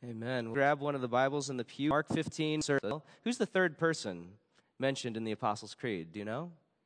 Amen. Grab one of the Bibles in the pew. Mark 15. Who's the third person mentioned in the Apostles' Creed? Do you know?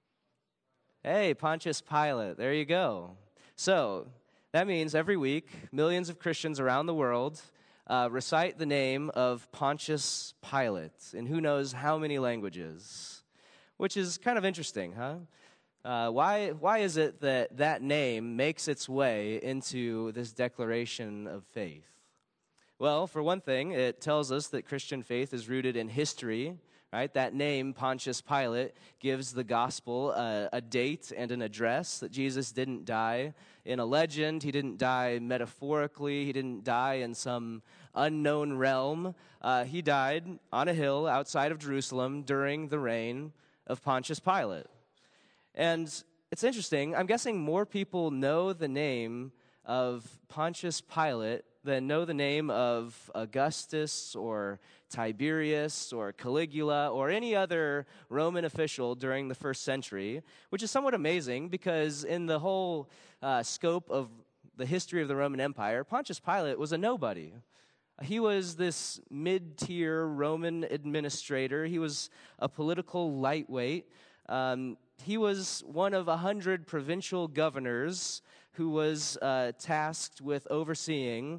Hey, Pontius Pilate. There you go. So that means every week, millions of Christians around the world recite the name of Pontius Pilate in who knows how many languages, which is kind of interesting, huh? Why is it that that name makes its way into this declaration of faith? Well, for one thing, it tells us that Christian faith is rooted in history, right? That name, Pontius Pilate, gives the gospel a date and an address, that Jesus didn't die in a legend. He didn't die metaphorically. He didn't die in some unknown realm. He died on a hill outside of Jerusalem during the reign of Pontius Pilate. And it's interesting. I'm guessing more people know the name of Pontius Pilate than know the name of Augustus or Tiberius or Caligula or any other Roman official during the first century, which is somewhat amazing because in the whole scope of the history of the Roman Empire, Pontius Pilate was a nobody. He was this mid-tier Roman administrator. He was a political lightweight. He was one of 100 provincial governors who was tasked with overseeing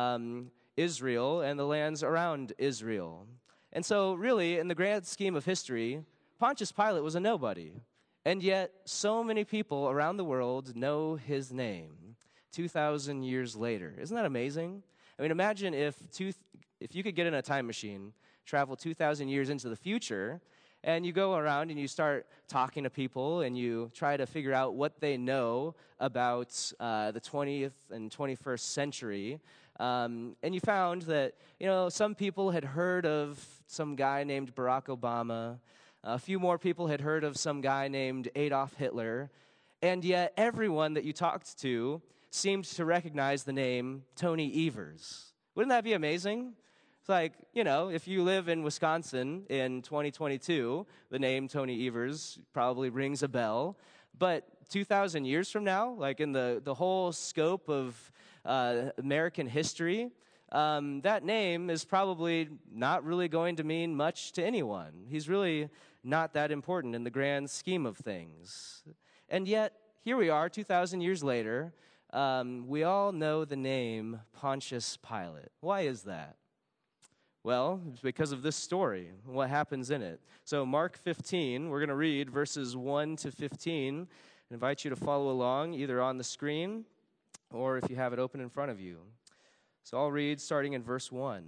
Israel and the lands around Israel. And so really, in the grand scheme of history, Pontius Pilate was a nobody. And yet, so many people around the world know his name 2,000 years later. Isn't that amazing? I mean, imagine if you could get in a time machine, travel 2,000 years into the future, and you go around and you start talking to people and you try to figure out what they know about the 20th and 21st century. And you found that, some people had heard of some guy named Barack Obama. A few more people had heard of some guy named Adolf Hitler. And yet everyone that you talked to seemed to recognize the name Tony Evers. Wouldn't that be amazing? It's like, if you live in Wisconsin in 2022, the name Tony Evers probably rings a bell. But 2,000 years from now, like in the whole scope of American history, that name is probably not really going to mean much to anyone. He's really not that important in the grand scheme of things. And yet, here we are, 2,000 years later, we all know the name Pontius Pilate. Why is that? Well, it's because of this story, what happens in it. So Mark 15, we're going to read verses 1 to 15. I invite you to follow along either on the screen or if you have it open in front of you. So I'll read starting in verse 1.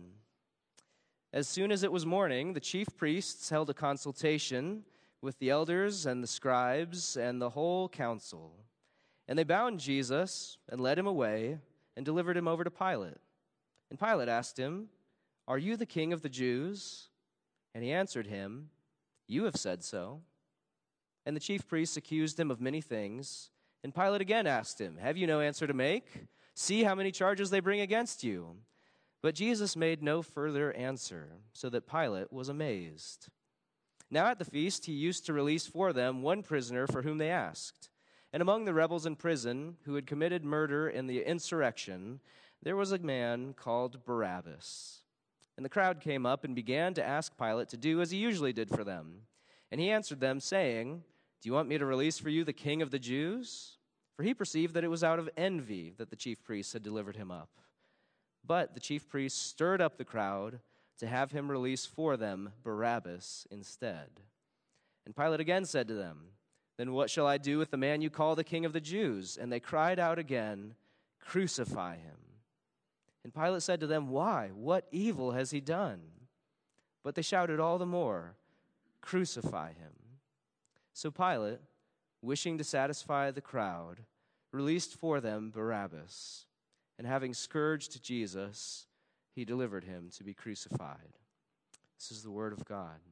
As soon as it was morning, the chief priests held a consultation with the elders and the scribes and the whole council. And they bound Jesus and led him away and delivered him over to Pilate. And Pilate asked him, "Are you the king of the Jews?" And he answered him, "You have said so." And the chief priests accused him of many things. And Pilate again asked him, "Have you no answer to make? See how many charges they bring against you." But Jesus made no further answer, so that Pilate was amazed. Now at the feast he used to release for them one prisoner for whom they asked. And among the rebels in prison who had committed murder in the insurrection, there was a man called Barabbas. And the crowd came up and began to ask Pilate to do as he usually did for them. And he answered them, saying, "Do you want me to release for you the king of the Jews?" For he perceived that it was out of envy that the chief priests had delivered him up. But the chief priests stirred up the crowd to have him release for them Barabbas instead. And Pilate again said to them, "Then what shall I do with the man you call the king of the Jews?" And they cried out again, "Crucify him." And Pilate said to them, "Why? What evil has he done?" But they shouted all the more, "Crucify him." So Pilate, wishing to satisfy the crowd, released for them Barabbas. And having scourged Jesus, he delivered him to be crucified. This is the word of God.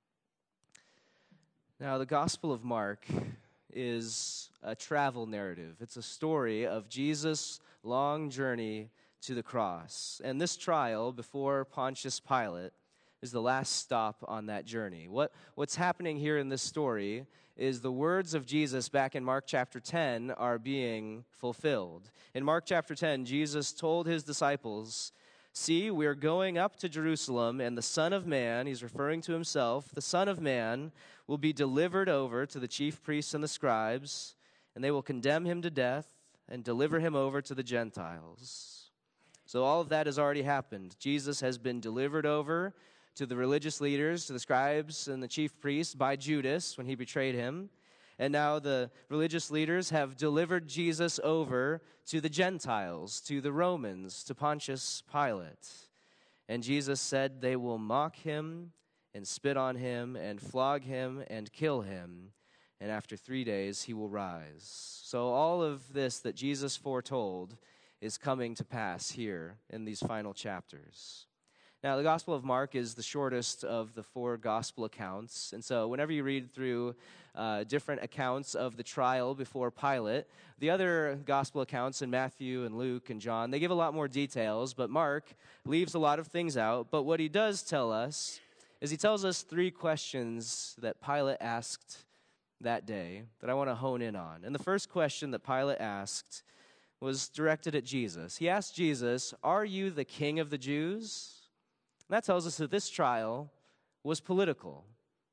Now, the Gospel of Mark is a travel narrative. It's a story of Jesus' long journey to the cross. And this trial before Pontius Pilate is the last stop on that journey. What's happening here in this story is the words of Jesus back in Mark chapter 10 are being fulfilled. In Mark chapter 10, Jesus told his disciples See, we're going up to Jerusalem, and the Son of Man," he's referring to himself, "the Son of Man will be delivered over to the chief priests and the scribes, and they will condemn him to death and deliver him over to the Gentiles." So all of that has already happened. Jesus has been delivered over to the religious leaders, to the scribes and the chief priests by Judas when he betrayed him. And now the religious leaders have delivered Jesus over to the Gentiles, to the Romans, to Pontius Pilate. And Jesus said they will mock him and spit on him and flog him and kill him. And after 3 days he will rise. So all of this that Jesus foretold is coming to pass here in these final chapters. Now, the Gospel of Mark is the shortest of the 4 gospel accounts. And so whenever you read through different accounts of the trial before Pilate, the other gospel accounts in Matthew and Luke and John, they give a lot more details, but Mark leaves a lot of things out. But what he does tell us is he tells us 3 questions that Pilate asked that day that I want to hone in on. And the first question that Pilate asked was directed at Jesus. He asked Jesus, "Are you the king of the Jews?" And that tells us that this trial was political.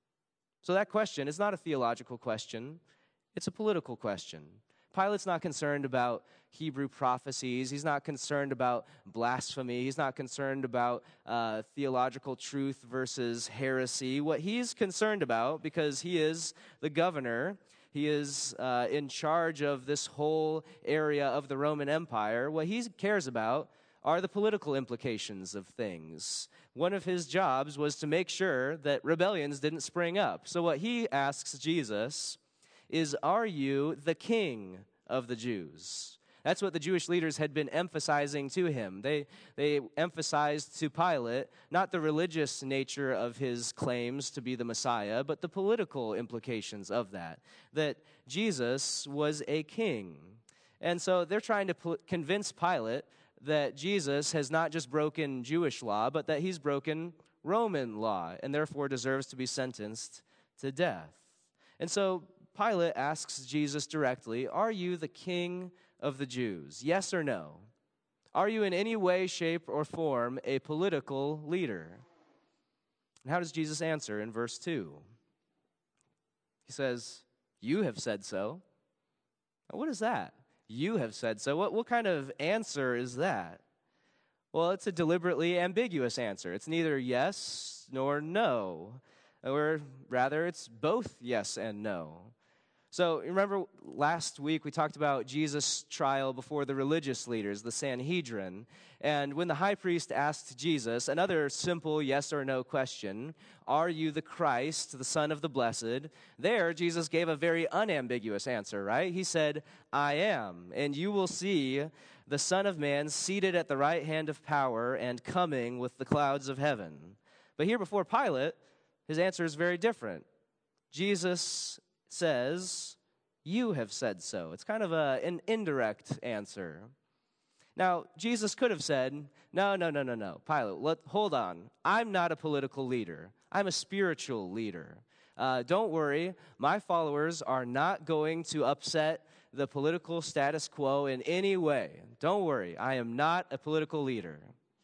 So that question is not a theological question. It's a political question. Pilate's not concerned about Hebrew prophecies. He's not concerned about blasphemy. He's not concerned about theological truth versus heresy. What he's concerned about, because he is the governor, he is in charge of this whole area of the Roman Empire, what he cares about are the political implications of things. One of his jobs was to make sure that rebellions didn't spring up. So what he asks Jesus is, "Are you the king of the Jews?" That's what the Jewish leaders had been emphasizing to him. They emphasized to Pilate not the religious nature of his claims to be the Messiah, but the political implications of that Jesus was a king. And so they're trying to convince Pilate that Jesus has not just broken Jewish law, but that he's broken Roman law, and therefore deserves to be sentenced to death. And so Pilate asks Jesus directly, "Are you the king of the Jews? Yes or no? Are you in any way, shape, or form a political leader?" And how does Jesus answer in verse 2? He says, "You have said so." Now, what is that? You have said so. What kind of answer is that? Well, it's a deliberately ambiguous answer. It's neither yes nor no, or rather, it's both yes and no. So remember last week we talked about Jesus' trial before the religious leaders, the Sanhedrin. And when the high priest asked Jesus another simple yes or no question, "Are you the Christ, the Son of the Blessed?" There, Jesus gave a very unambiguous answer, right? He said, "I am, and you will see the Son of Man seated at the right hand of power and coming with the clouds of heaven." But here before Pilate, his answer is very different. Jesus says, "You have said so." It's kind of an indirect answer. Now, Jesus could have said, No, Pilate, hold on. I'm not a political leader. I'm a spiritual leader. Don't worry, my followers are not going to upset the political status quo in any way. Don't worry, I am not a political leader.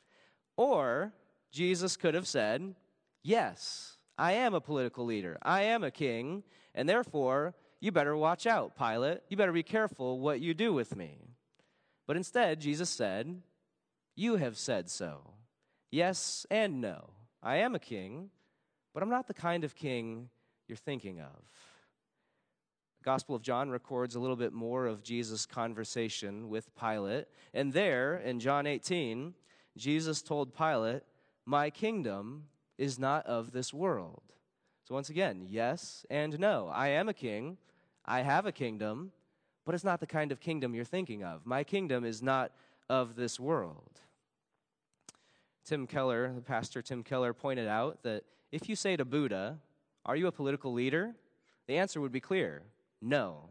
Or Jesus could have said, "Yes, I am a political leader. I am a king, and therefore, you better watch out, Pilate. You better be careful what you do with me." But instead, Jesus said, "You have said so. Yes and no. I am a king, but I'm not the kind of king you're thinking of." The Gospel of John records a little bit more of Jesus' conversation with Pilate. And there, in John 18, Jesus told Pilate, "My kingdom is not of this world." So once again, yes and no. I am a king. I have a kingdom, but it's not the kind of kingdom you're thinking of. My kingdom is not of this world. Tim Keller, the pastor Tim Keller, pointed out that if you say to Buddha, "Are you a political leader?" the answer would be clear, no.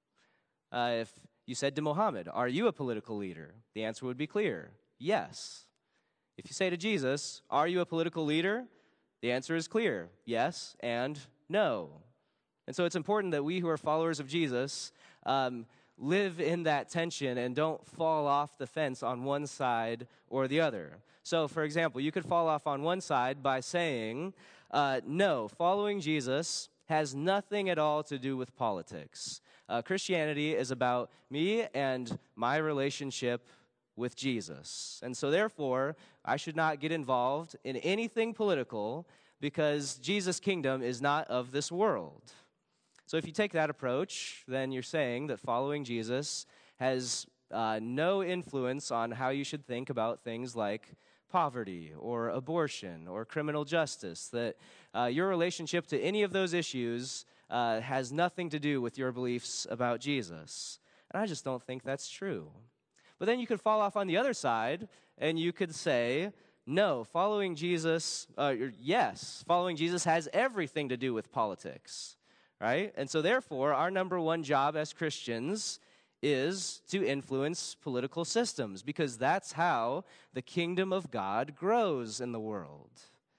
If you said to Muhammad, "Are you a political leader?" the answer would be clear, yes. If you say to Jesus, "Are you a political leader?" the answer is clear, yes and no. And so it's important that we who are followers of Jesus live in that tension and don't fall off the fence on one side or the other. So, for example, you could fall off on one side by saying, no, following Jesus has nothing at all to do with politics. Christianity is about me and my relationship with Jesus. And so therefore, I should not get involved in anything political because Jesus' kingdom is not of this world. So if you take that approach, then you're saying that following Jesus has no influence on how you should think about things like poverty or abortion or criminal justice, that your relationship to any of those issues has nothing to do with your beliefs about Jesus. And I just don't think that's true. But then you could fall off on the other side, and you could say, no, following Jesus, yes, following Jesus has everything to do with politics, right? And so therefore, our number one job as Christians is to influence political systems, because that's how the kingdom of God grows in the world.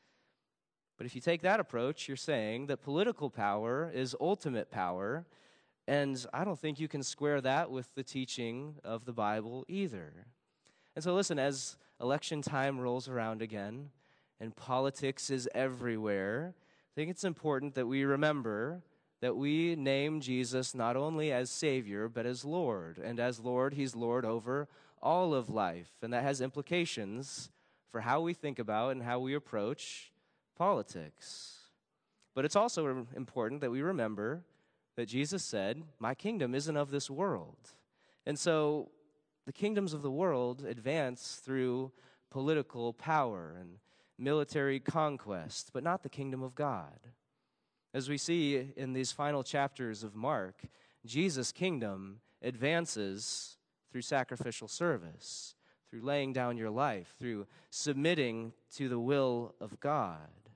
But if you take that approach, you're saying that political power is ultimate power, and I don't think you can square that with the teaching of the Bible either. And so listen, as election time rolls around again, and politics is everywhere, I think it's important that we remember that we name Jesus not only as Savior, but as Lord. And as Lord, He's Lord over all of life. And that has implications for how we think about and how we approach politics. But it's also important that we remember that Jesus said, my kingdom isn't of this world. And so the kingdoms of the world advance through political power and military conquest, but not the kingdom of God. As we see in these final chapters of Mark, Jesus' kingdom advances through sacrificial service, through laying down your life, through submitting to the will of God.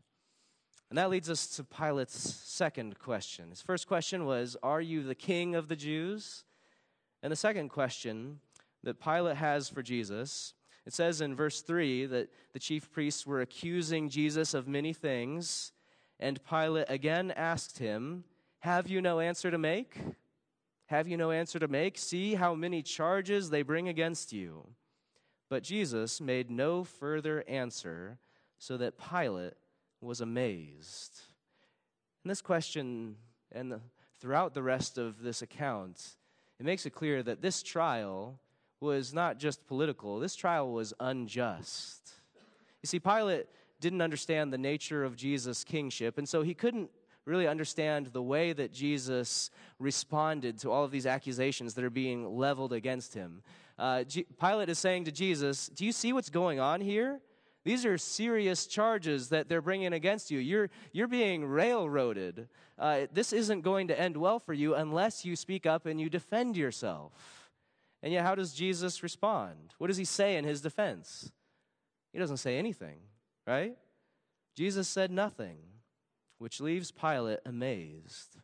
And that leads us to Pilate's second question. His first question was, are you the king of the Jews? And the second question that Pilate has for Jesus, it says in verse 3 that the chief priests were accusing Jesus of many things, and Pilate again asked him, have you no answer to make? Have you no answer to make? See how many charges they bring against you. But Jesus made no further answer, so that Pilate was amazed. And this question, and throughout the rest of this account, it makes it clear that this trial was not just political. This trial was unjust. You see, Pilate didn't understand the nature of Jesus' kingship, and so he couldn't really understand the way that Jesus responded to all of these accusations that are being leveled against him. Pilate is saying to Jesus, do you see what's going on here? These are serious charges that they're bringing against you. You're being railroaded. This isn't going to end well for you unless you speak up and you defend yourself. And yet, how does Jesus respond? What does he say in his defense? He doesn't say anything, right? Jesus said nothing, which leaves Pilate amazed.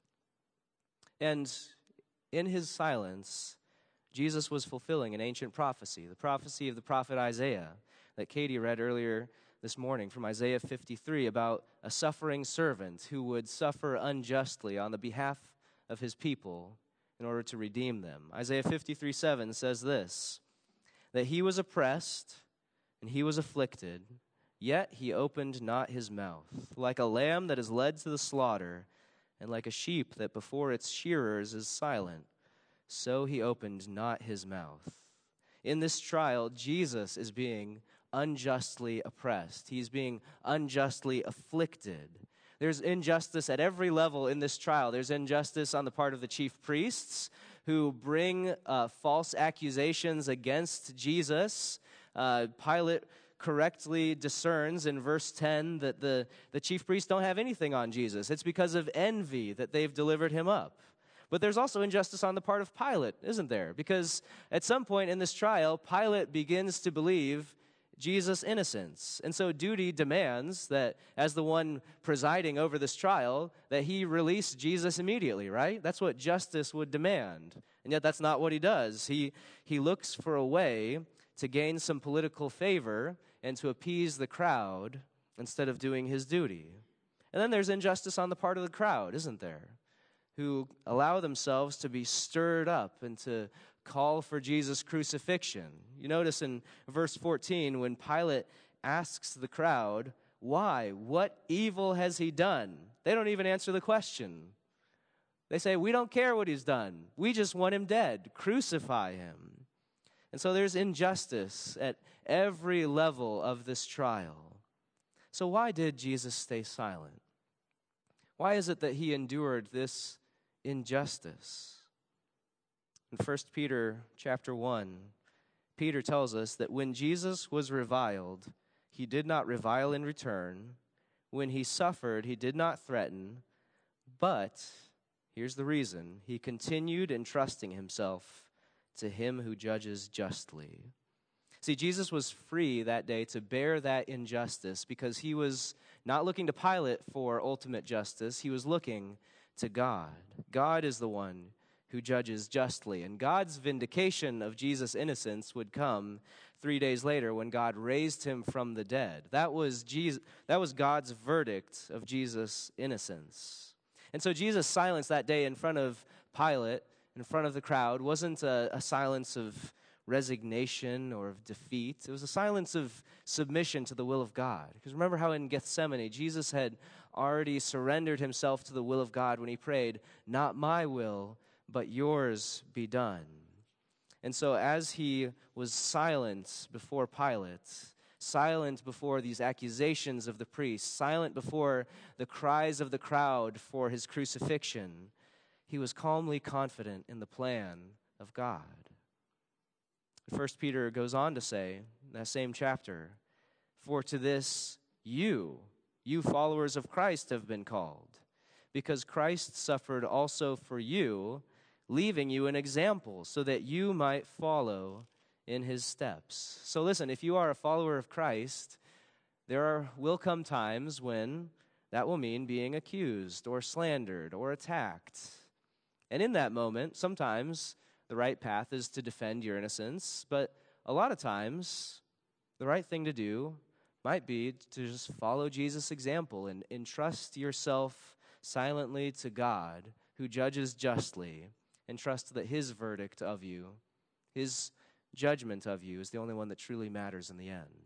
And in his silence, Jesus was fulfilling an ancient prophecy, the prophecy of the prophet Isaiah that Katie read earlier this morning from Isaiah 53 about a suffering servant who would suffer unjustly on the behalf of his people in order to redeem them. Isaiah 53:7 says this, that he was oppressed and he was afflicted, yet he opened not his mouth. Like a lamb that is led to the slaughter, and like a sheep that before its shearers is silent, so he opened not his mouth. In this trial, Jesus is being unjustly oppressed. He's being unjustly afflicted. There's injustice at every level in this trial. There's injustice on the part of the chief priests who bring false accusations against Jesus. Pilate correctly discerns in verse 10 that the chief priests don't have anything on Jesus. It's because of envy that they've delivered him up. But there's also injustice on the part of Pilate, isn't there? Because at some point in this trial, Pilate begins to believe Jesus' innocence. And so duty demands that, as the one presiding over this trial, that he release Jesus immediately, right? That's what justice would demand. And yet that's not what he does. He looks for a way to gain some political favor and to appease the crowd instead of doing his duty. And then there's injustice on the part of the crowd, isn't there? who allow themselves to be stirred up and to call for Jesus' crucifixion. You notice in verse 14 when Pilate asks the crowd, why? What evil has he done? They don't even answer the question. They say, we don't care what he's done. We just want him dead. Crucify him. And so there's injustice at every level of this trial. So why did Jesus stay silent? Why is it that he endured this injustice? In 1 Peter chapter 1, Peter tells us that when Jesus was reviled, he did not revile in return. When he suffered, he did not threaten, but, here's the reason, he continued entrusting himself to him who judges justly. See, Jesus was free that day to bear that injustice because he was not looking to Pilate for ultimate justice. He was looking to God. God is the one who judges justly. And God's vindication of Jesus' innocence would come 3 days later when God raised him from the dead. That was God's verdict of Jesus' innocence. And so Jesus' silence that day in front of Pilate, in front of the crowd, wasn't a silence of resignation or of defeat. It was a silence of submission to the will of God. Because remember how in Gethsemane, Jesus had already surrendered himself to the will of God when he prayed, not my will, but yours be done. And so as he was silent before Pilate, silent before these accusations of the priests, silent before the cries of the crowd for his crucifixion, he was calmly confident in the plan of God. 1 Peter goes on to say, in that same chapter, for to this you followers of Christ have been called, because Christ suffered also for you, leaving you an example so that you might follow in his steps. So listen, if you are a follower of Christ, there will come times when that will mean being accused or slandered or attacked. And in that moment, sometimes the right path is to defend your innocence, but a lot of times the right thing to do might be to just follow Jesus' example and entrust yourself silently to God, who judges justly, and trust that his verdict of you, his judgment of you, is the only one that truly matters in the end.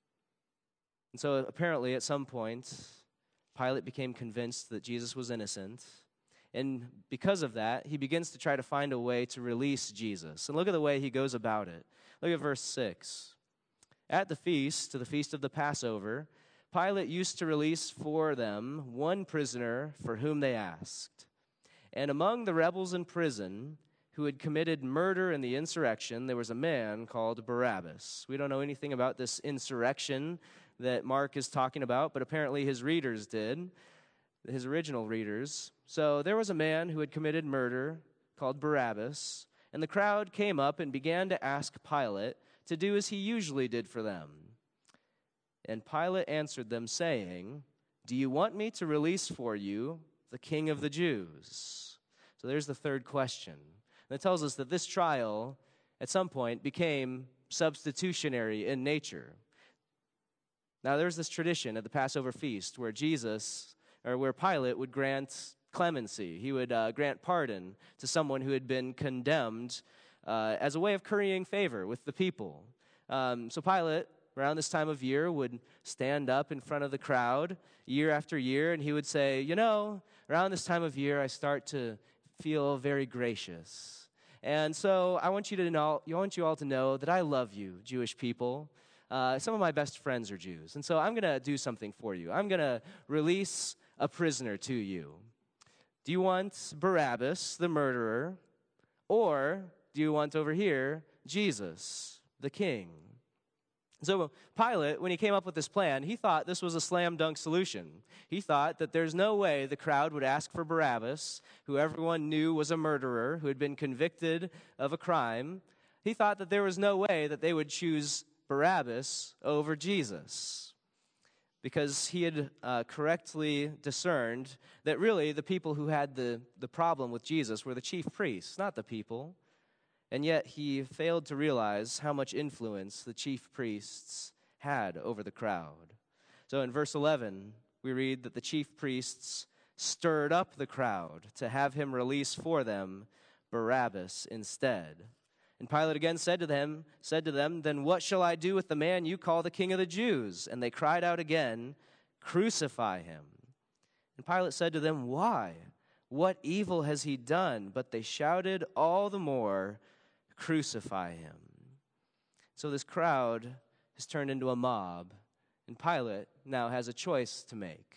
And so apparently at some point, Pilate became convinced that Jesus was innocent, and because of that, he begins to try to find a way to release Jesus. And look at the way he goes about it. Look at verse 6. At the feast, to the feast of the Passover, Pilate used to release for them one prisoner for whom they asked. And among the rebels in prison who had committed murder in the insurrection, there was a man called Barabbas. We don't know anything about this insurrection that Mark is talking about, but apparently his readers did, his original readers. So there was a man who had committed murder called Barabbas, and the crowd came up and began to ask Pilate to do as he usually did for them. And Pilate answered them, saying, do you want me to release for you the King of the Jews? So there's the third question. And it tells us that this trial, at some point, became substitutionary in nature. Now, there's this tradition at the Passover feast where where Pilate would grant clemency. He would grant pardon to someone who had been condemned as a way of currying favor with the people. So Pilate, around this time of year, would stand up in front of the crowd year after year, and he would say, around this time of year, I start to feel very gracious. And so I want you all to know that I love you, Jewish people. Some of my best friends are Jews, and so I'm going to do something for you. I'm going to release a prisoner to you. Do you want Barabbas, the murderer, or do you want over here Jesus, the king? So Pilate, when he came up with this plan, he thought this was a slam dunk solution. He thought that there's no way the crowd would ask for Barabbas, who everyone knew was a murderer, who had been convicted of a crime. He thought that there was no way that they would choose Barabbas over Jesus, because he had correctly discerned that really the people who had the problem with Jesus were the chief priests, not the people. And yet he failed to realize how much influence the chief priests had over the crowd. So in verse 11, we read that the chief priests stirred up the crowd to have him release for them Barabbas instead. And Pilate again said to them, "Then what shall I do with the man you call the King of the Jews?" And they cried out again, "Crucify him." And Pilate said to them, "Why? What evil has he done?" But they shouted all the more, "Crucify him." So this crowd has turned into a mob, and Pilate now has a choice to make.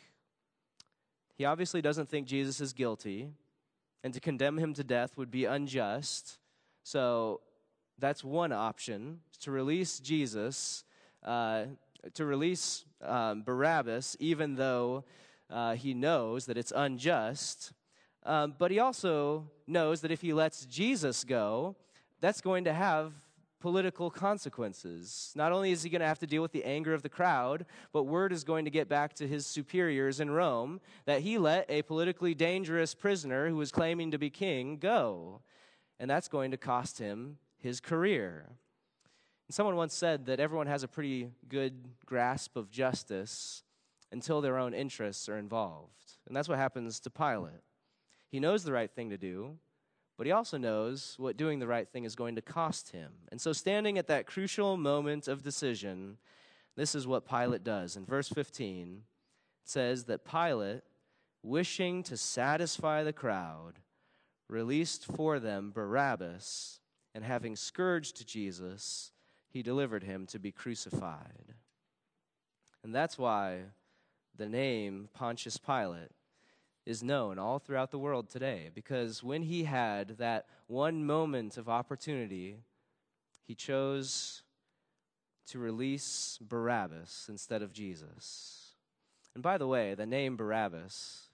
He obviously doesn't think Jesus is guilty, and to condemn him to death would be unjust. So that's one option, to release Jesus, to release Barabbas, even though he knows that it's unjust. But he also knows that if he lets Jesus go, that's going to have political consequences. Not only is he going to have to deal with the anger of the crowd, but word is going to get back to his superiors in Rome that he let a politically dangerous prisoner who was claiming to be king go. And that's going to cost him his career. And someone once said that everyone has a pretty good grasp of justice until their own interests are involved. And that's what happens to Pilate. He knows the right thing to do, but he also knows what doing the right thing is going to cost him. And so standing at that crucial moment of decision, this is what Pilate does. In verse 15, it says that Pilate, wishing to satisfy the crowd, released for them Barabbas, and having scourged Jesus, he delivered him to be crucified. And that's why the name Pontius Pilate is known all throughout the world today, because when he had that one moment of opportunity, he chose to release Barabbas instead of Jesus. And by the way, the name Barabbas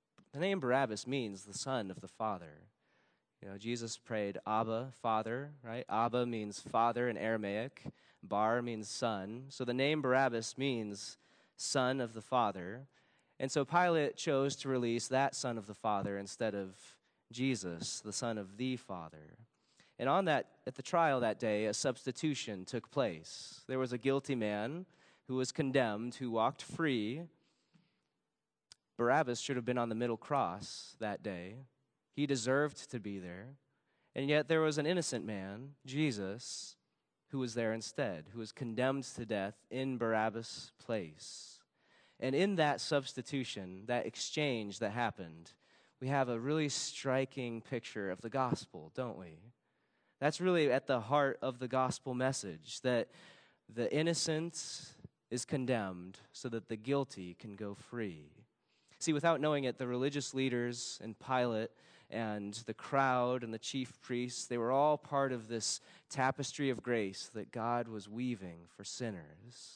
means the son of the Father. You know, Jesus prayed Abba, Father, right? Abba means father in Aramaic. Bar means son. So the name Barabbas means son of the Father. And so Pilate chose to release that son of the Father instead of Jesus, the son of the Father. And at the trial that day, a substitution took place. There was a guilty man who was condemned, who walked free. Barabbas should have been on the middle cross that day. He deserved to be there. And yet there was an innocent man, Jesus, who was there instead, who was condemned to death in Barabbas' place. And in that substitution, that exchange that happened, we have a really striking picture of the gospel, don't we? That's really at the heart of the gospel message, that the innocent is condemned so that the guilty can go free. See, without knowing it, the religious leaders and Pilate and the crowd and the chief priests, they were all part of this tapestry of grace that God was weaving for sinners.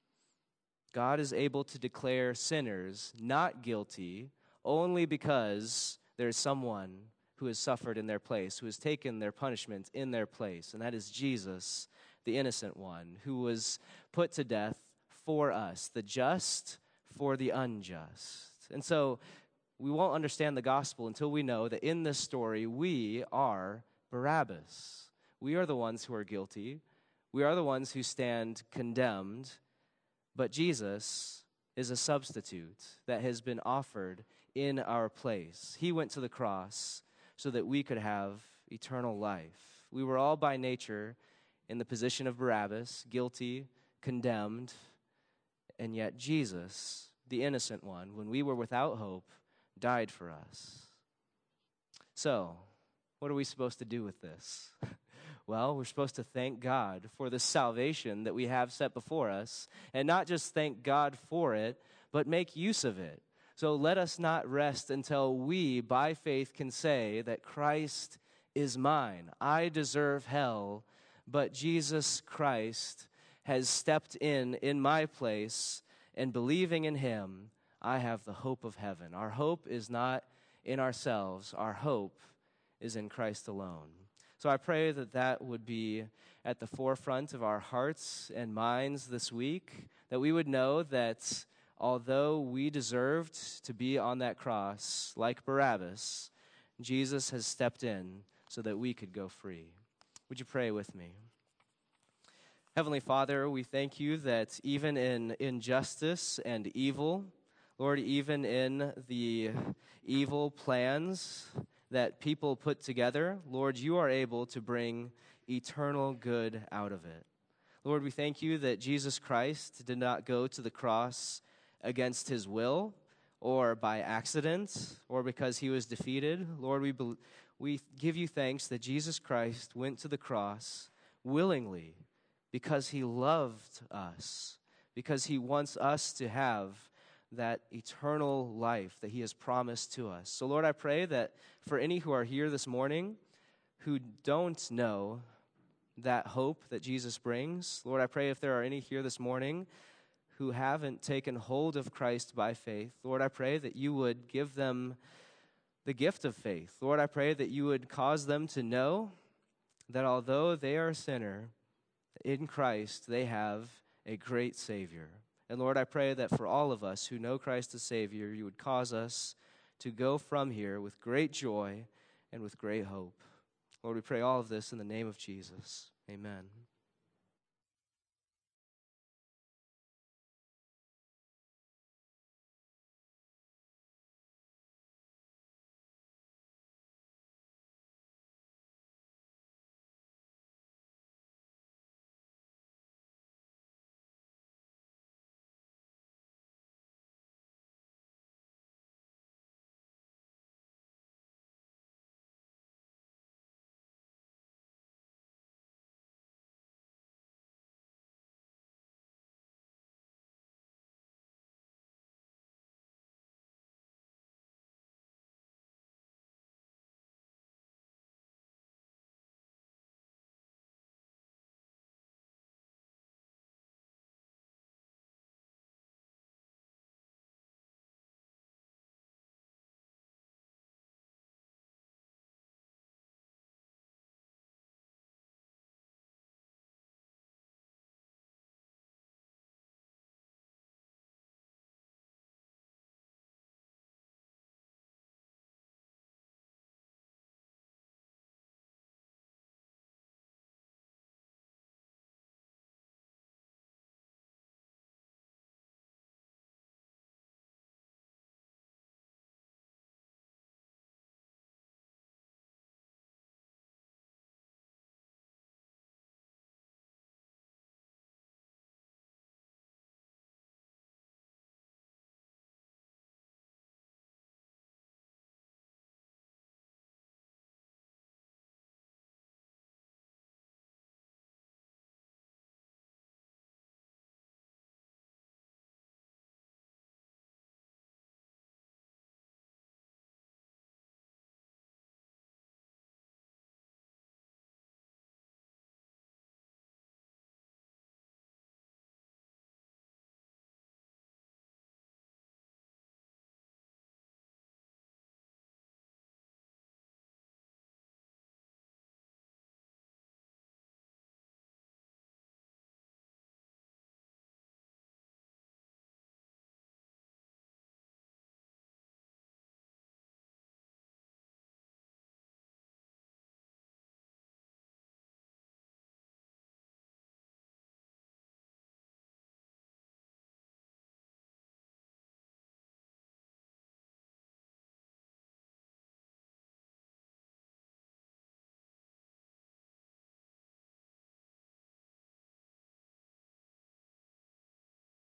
God is able to declare sinners not guilty only because there's someone who has suffered in their place, who has taken their punishment in their place, and that is Jesus, the innocent one, who was put to death for us, the just for the unjust. And so we won't understand the gospel until we know that in this story we are Barabbas. We are the ones who are guilty. We are the ones who stand condemned. But Jesus is a substitute that has been offered in our place. He went to the cross so that we could have eternal life. We were all by nature in the position of Barabbas, guilty, condemned, and yet Jesus, the innocent one, when we were without hope, died for us. So, what are we supposed to do with this? Well, we're supposed to thank God for the salvation that we have set before us, and not just thank God for it, but make use of it. So let us not rest until we, by faith, can say that Christ is mine. I deserve hell, but Jesus Christ has stepped in my place, and believing in him, I have the hope of heaven. Our hope is not in ourselves. Our hope is in Christ alone. So I pray that that would be at the forefront of our hearts and minds this week, that we would know that although we deserved to be on that cross like Barabbas, Jesus has stepped in so that we could go free. Would you pray with me? Heavenly Father, we thank you that even in injustice and evil, Lord, even in the evil plans that people put together, Lord, you are able to bring eternal good out of it. Lord, we thank you that Jesus Christ did not go to the cross against his will or by accident or because he was defeated. Lord, we give you thanks that Jesus Christ went to the cross willingly because he loved us, because he wants us to have that eternal life that he has promised to us. So, Lord, I pray that for any who are here this morning who don't know that hope that Jesus brings, Lord, I pray if there are any here this morning who haven't taken hold of Christ by faith, Lord, I pray that you would give them the gift of faith. Lord, I pray that you would cause them to know that although they are a sinner, in Christ they have a great Savior. And Lord, I pray that for all of us who know Christ as Savior, you would cause us to go from here with great joy and with great hope. Lord, we pray all of this in the name of Jesus. Amen.